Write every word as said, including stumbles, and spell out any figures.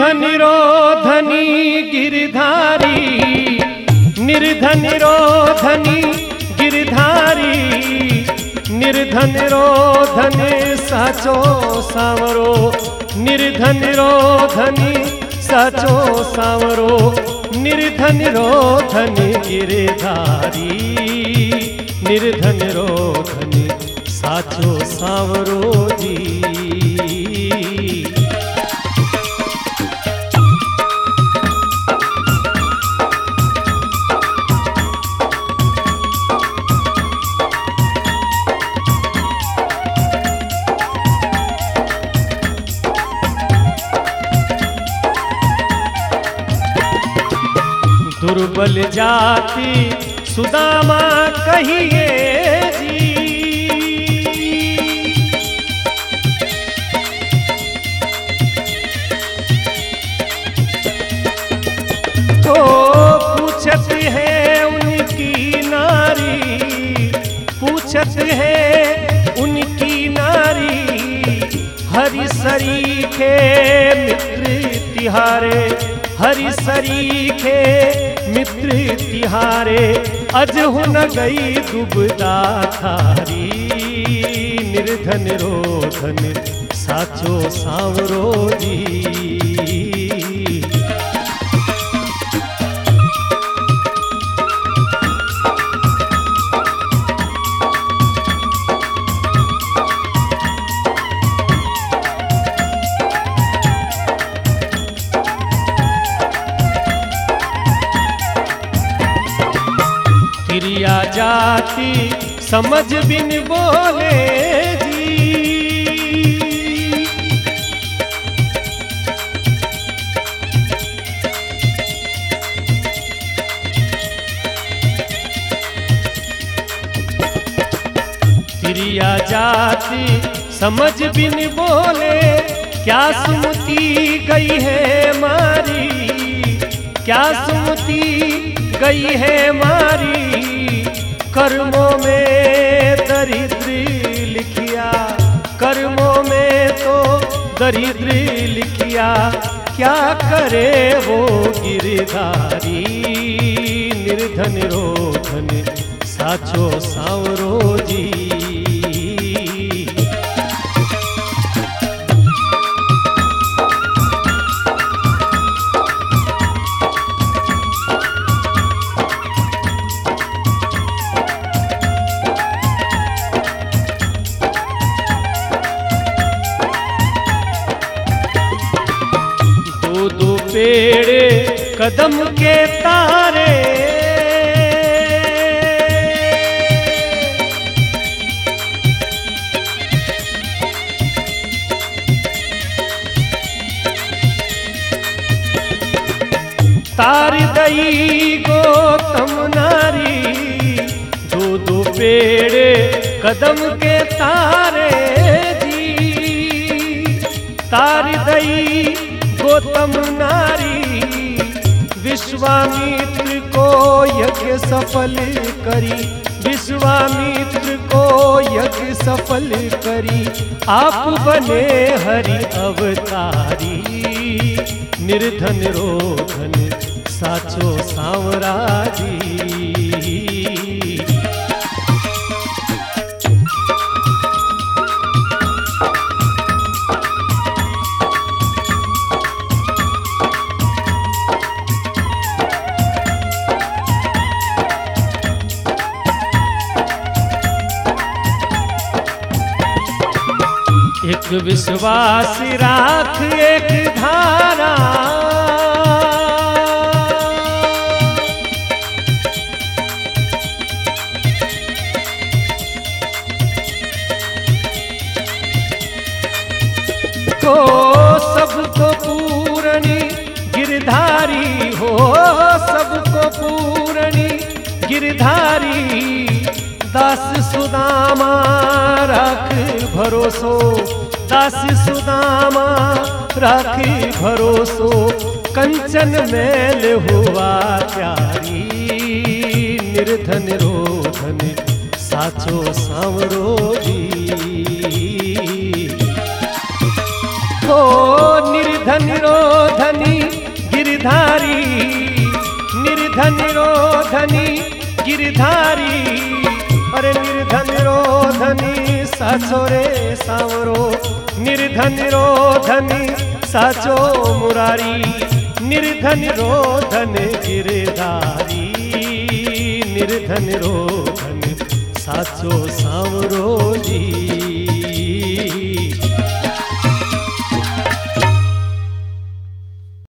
निर्धन रोधनी गिरधारी, निर्धन रोधनी गिरधारी, निर्धन रोधन साचो सांवरो, निर्धन रोधनी साचो सांवरो, निर्धन रोधन गिरधारी, निर्धन रोधन साचो सांवरो जी। दुर्बल जाति सुदामा कहिए जी, तो पूछत है उनकी नारी, पूछत है उनकी नारी, हरि सरीखे मित्र तिहारे, हरि सरीखे मित्र तिहारे, अजहु न गई दुबदा थारी, निर्धन रोधन साचो सांवरो जी। क्रिया जाति समझ बिन बोले जी, क्रिया जाति समझ बिन बोले, क्या सुमति गई है मारी, क्या सुमति गई है मारी, कर्मों में दरिद्र लिखिया, कर्मों में तो दरिद्र लिखिया, क्या करे वो गिरधारी, निर्धन रोधन साचो सांवरो जी। दो पेड़े कदम के तारे, तार दई गौतम नारी, दो दो पेड़े कदम के तारे जी, तार दई गौतम नारी, विश्वामित्र को यज्ञ सफल करी, विश्वामित्र को यज्ञ सफल करी, आप बने हरि अवतारी, निर्धन रोधन साचो सांवरा जी। एक विश्वास राख एक धारा, तो सबको पूरनी गिरधारी हो, सबको पूरनी गिरधारी, दास सुदामा राख भरोसो, दास सुदामा राख भरोसो, कंचन मैल हुआ प्यारी, निर्धन रोधन साचो सांवरो जी। हो निर्धन रोधन गिरधारी निर्धन रोधनी गिरधारी अरे निर्धन रोधनी साचो रे सांवरो निर्धन रोधनी साचो मुरारी निर्धन रोधन गिरधारी निर्धन रोधन साचो सांवरो जी।